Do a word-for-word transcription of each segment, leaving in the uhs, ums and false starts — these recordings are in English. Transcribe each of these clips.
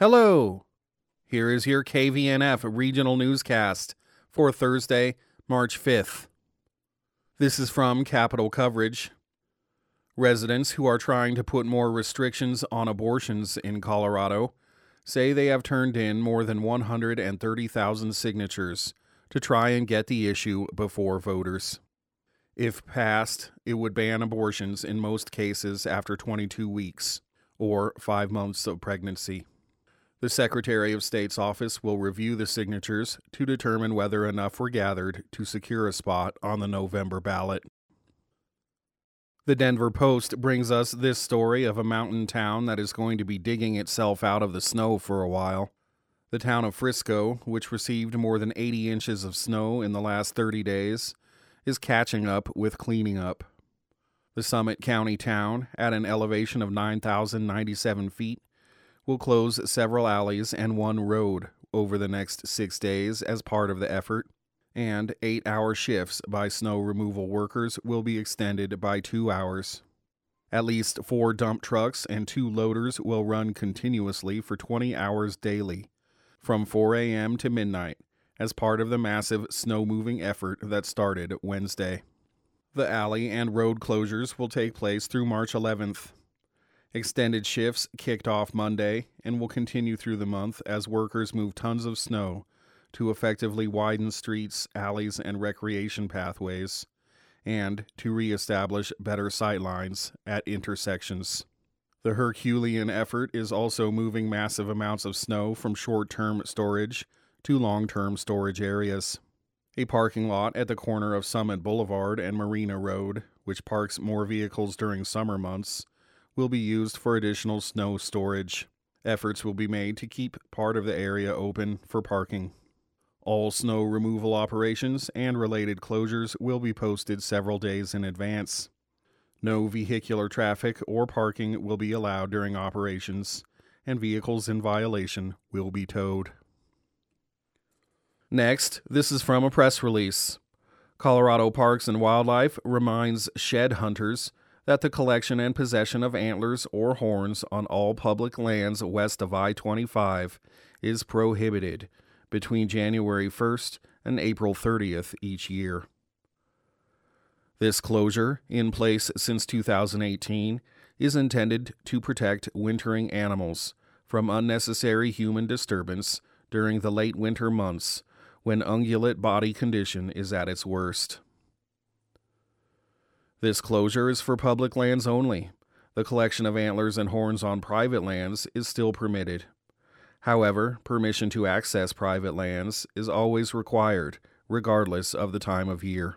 Hello! Here is your K V N F regional newscast for Thursday, March fifth. This is from Capitol Coverage. Residents who are trying to put more restrictions on abortions in Colorado say they have turned in more than one hundred thirty thousand signatures to try and get the issue before voters. If passed, it would ban abortions in most cases after twenty-two weeks, or five months of pregnancy. The Secretary of State's office will review the signatures to determine whether enough were gathered to secure a spot on the November ballot. The Denver Post brings us this story of a mountain town that is going to be digging itself out of the snow for a while. The town of Frisco, which received more than eighty inches of snow in the last thirty days, is catching up with cleaning up. The Summit County town, at an elevation of nine thousand ninety-seven feet, will close several alleys and one road over the next six days as part of the effort, and eight-hour shifts by snow removal workers will be extended by two hours. At least four dump trucks and two loaders will run continuously for twenty hours daily, from four a.m. to midnight, as part of the massive snow-moving effort that started Wednesday. The alley and road closures will take place through March eleventh. Extended shifts kicked off Monday and will continue through the month as workers move tons of snow to effectively widen streets, alleys, and recreation pathways, and to reestablish better sight lines at intersections. The Herculean effort is also moving massive amounts of snow from short-term storage to long-term storage areas. A parking lot at the corner of Summit Boulevard and Marina Road, which parks more vehicles during summer months, will be used for additional snow storage. Efforts will be made to keep part of the area open for parking. All snow removal operations and related closures will be posted several days in advance. No vehicular traffic or parking will be allowed during operations, and vehicles in violation will be towed. Next, this is from a press release. Colorado Parks and Wildlife reminds shed hunters that the collection and possession of antlers or horns on all public lands west of I twenty-five is prohibited between January first and April thirtieth each year. This closure, in place since two thousand eighteen, is intended to protect wintering animals from unnecessary human disturbance during the late winter months when ungulate body condition is at its worst. This closure is for public lands only. The collection of antlers and horns on private lands is still permitted. However, permission to access private lands is always required, regardless of the time of year.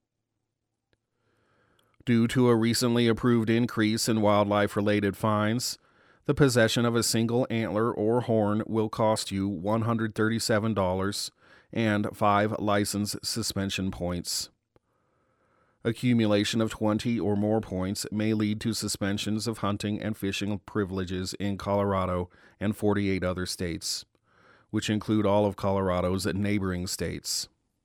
Due to a recently approved increase in wildlife-related fines, the possession of a single antler or horn will cost you one hundred thirty-seven dollars and five license suspension points. Accumulation of twenty or more points may lead to suspensions of hunting and fishing privileges in Colorado and forty-eight other states, which include all of Colorado's neighboring states.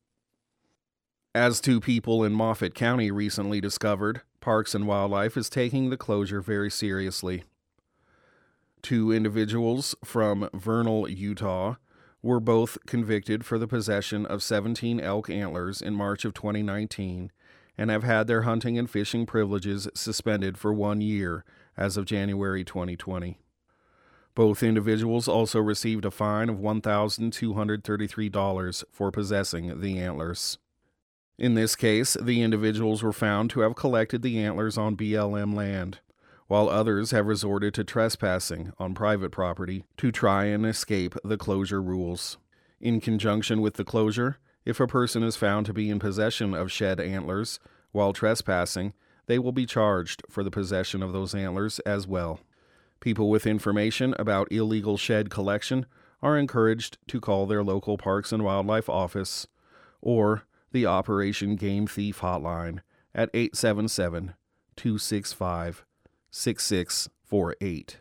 As two people in Moffat County recently discovered, Parks and Wildlife is taking the closure very seriously. Two individuals from Vernal, Utah, were both convicted for the possession of seventeen elk antlers in March of twenty nineteen, and have had their hunting and fishing privileges suspended for one year as of January twenty twenty. Both individuals also received a fine of one thousand two hundred thirty-three dollars for possessing the antlers. In this case, the individuals were found to have collected the antlers on B L M land, while others have resorted to trespassing on private property to try and escape the closure rules. In conjunction with the closure, if a person is found to be in possession of shed antlers while trespassing, they will be charged for the possession of those antlers as well. People with information about illegal shed collection are encouraged to call their local Parks and Wildlife office or the Operation Game Thief hotline at eight seven seven, two six five, six six four eight.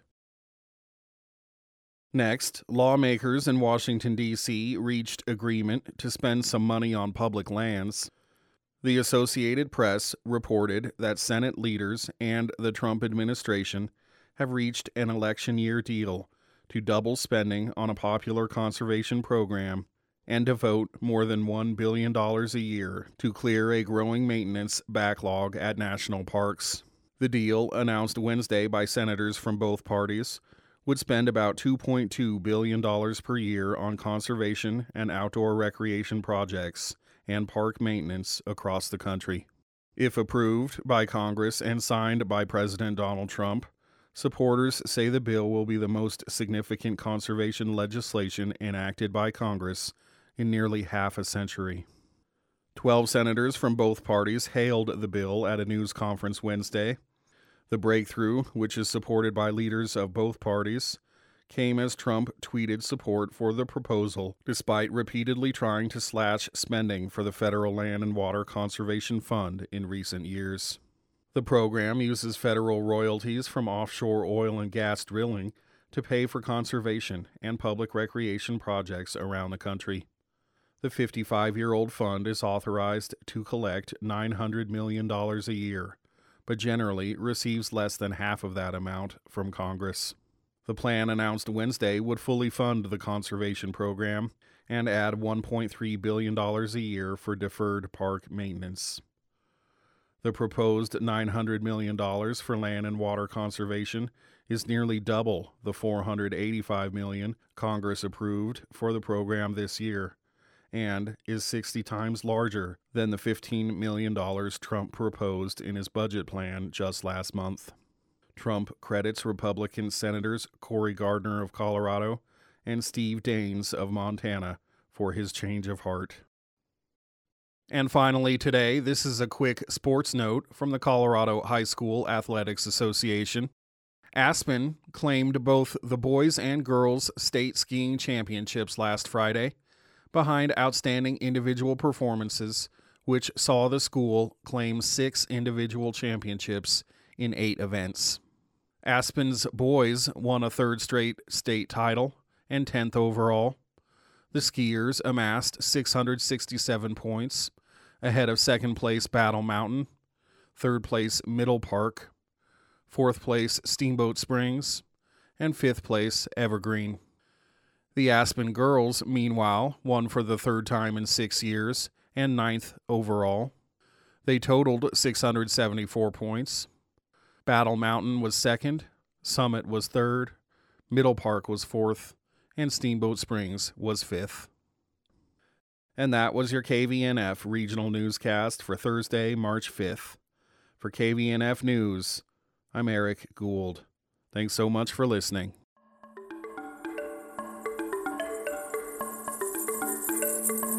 Next, lawmakers in Washington, D C reached agreement to spend some money on public lands. The Associated Press reported that Senate leaders and the Trump administration have reached an election year deal to double spending on a popular conservation program and devote more than one billion dollars a year to clear a growing maintenance backlog at national parks. The deal, announced Wednesday by senators from both parties, would spend about two point two billion dollars per year on conservation and outdoor recreation projects and park maintenance across the country. If approved by Congress and signed by President Donald Trump, supporters say the bill will be the most significant conservation legislation enacted by Congress in nearly half a century. Twelve senators from both parties hailed the bill at a news conference Wednesday. The breakthrough, which is supported by leaders of both parties, came as Trump tweeted support for the proposal, despite repeatedly trying to slash spending for the Federal Land and Water Conservation Fund in recent years. The program uses federal royalties from offshore oil and gas drilling to pay for conservation and public recreation projects around the country. The fifty-five-year-old fund is authorized to collect nine hundred million dollars a year, but generally receives less than half of that amount from Congress. The plan announced Wednesday would fully fund the conservation program and add one point three billion dollars a year for deferred park maintenance. The proposed nine hundred million dollars for land and water conservation is nearly double the four hundred eighty-five million dollars Congress approved for the program this year, and is sixty times larger than the fifteen million dollars Trump proposed in his budget plan just last month. Trump credits Republican Senators Cory Gardner of Colorado and Steve Daines of Montana for his change of heart. And finally today, this is a quick sports note from the Colorado High School Athletics Association. Aspen claimed both the boys and girls state skiing championships last Friday, behind outstanding individual performances, which saw the school claim six individual championships in eight events. Aspen's boys won a third straight state title and tenth overall. The skiers amassed six hundred sixty-seven points, ahead of second place Battle Mountain, third place Middle Park, fourth place Steamboat Springs, and fifth place Evergreen. The Aspen girls, meanwhile, won for the third time in six years and ninth overall. They totaled six hundred seventy-four points. Battle Mountain was second, Summit was third, Middle Park was fourth, and Steamboat Springs was fifth. And that was your K V N F Regional Newscast for Thursday, March fifth. For K V N F News, I'm Eric Gould. Thanks so much for listening. Thank you.